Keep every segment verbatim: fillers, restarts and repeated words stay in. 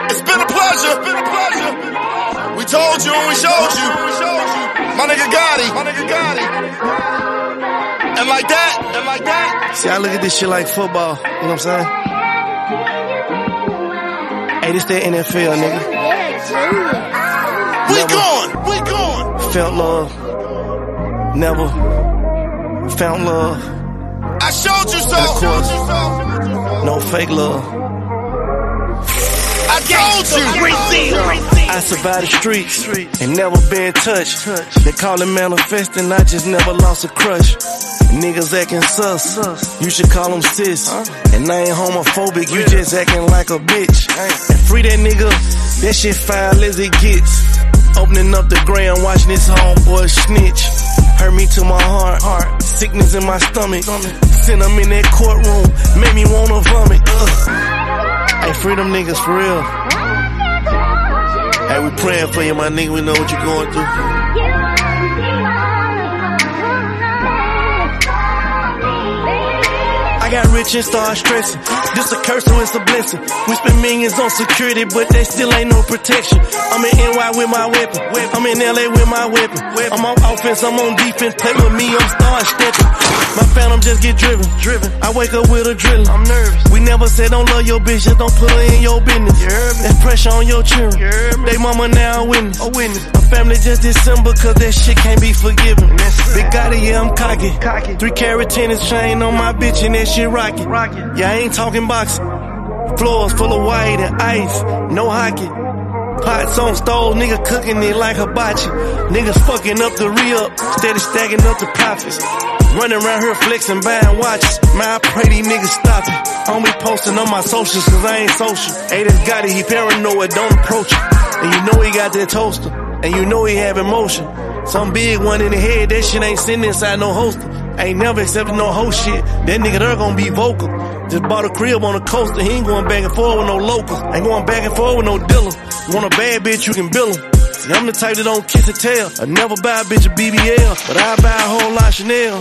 It's been a pleasure. It's been a pleasure. We told you and we showed you. My nigga Gotti. My nigga Gotti. And like that. And like that. See, I look at this shit like football. You know what I'm saying? Hey, this that N F L, nigga. We gone. We gone. Felt love. Never found love. I showed you so. And of course, no fake love. I told you. I survived the streets and never been touched. They call it manifesting, I just never lost a crush. Niggas acting sus, you should call them sis. And I ain't homophobic, you just acting like a bitch. And free that nigga, that shit foul as it gets. Opening up the ground, watching this homeboy snitch. Hurt me to my heart, heart. Sickness in my stomach. Sent him in that courtroom, made me wanna vomit. Ugh. Hey, free them niggas for real. Hey, we praying for you, my nigga. We know what you're going through. I got rich and started stressing. This a curse or it's a blessing. We spend millions on security, but they still ain't no protection. I'm in N Y with my weapon. I'm in L A with my weapon. I'm on offense, I'm on defense. Play with me, I'm start stepping. My phantom just get driven. Driven. I wake up with a drilling. I'm nervous. We never said don't love your bitch, just don't put her in your business. That's pressure on your children. They mama now a witness. A witness. My family just December, cause that shit can't be forgiven. Big Gotti, yeah, I'm cocky. cocky. Three carat tennis chain on my bitch and that shit rocket. rocket. Yeah, I ain't talking boxing. Floors full of white and ice, no hockey. Pots on stove, nigga cooking it like hibachi. Niggas fucking up the re-up, steady stacking up the profits. Running around here flexing, buying watches. Man, I pray these niggas stop it. I don't be posting on my socials cause I ain't social. Hey, this Gotti, he paranoid, don't approach him. And you know he got that toaster, and you know he have emotion. Some big one in the head, that shit ain't sitting inside no holster. Ain't never accepted no hoe shit. That nigga there gon' be vocal. Just bought a crib on the coaster. He ain't going back and forth with no locals. Ain't going back and forth with no dealer. You want a bad bitch, you can bill him. See, I'm the type that don't kiss and tell. I never buy a bitch a B B L, but I buy a whole lot Chanel.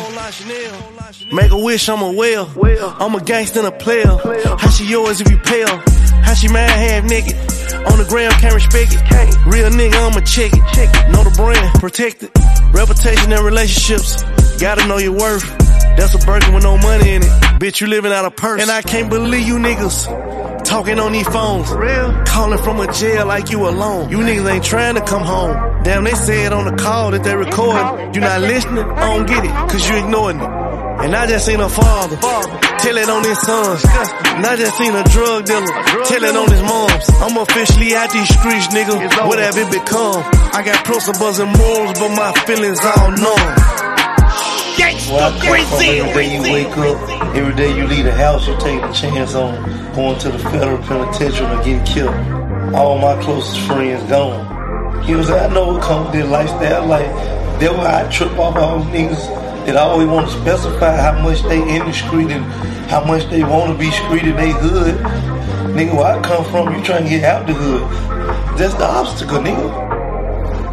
Make a wish, I'm a whale. I'm a gangster and a player. How she yours if you pale? How she mine half naked? On the ground, can't respect it. Real nigga, I'ma check it. Know the brand, protect it. Reputation and relationships. Gotta know your worth. That's a Birkin with no money in it. Bitch, you living out of purse. And I can't believe you niggas talking on these phones. Real? Calling from a jail like you alone. You niggas ain't trying to come home. Damn, they said on the call that they recording. You not listening? I don't get it, cause you ignoring it. And I just seen a father, tell it on his sons. And I just seen a drug dealer, tell it on his moms. I'm officially out these streets, nigga, whatever it become. I got principles and morals, but my feelings all numb. Well, I come from every day you wake up, every day you leave the house, you take a chance on going to the federal penitentiary or getting killed. All my closest friends gone. You know what I'm saying? I know what comes with their lifestyle. Like, that's why I trip off all niggas that always want to specify how much they in the street and how much they want to be street in they hood. Nigga, where I come from, you trying to get out the hood. That's the obstacle, nigga.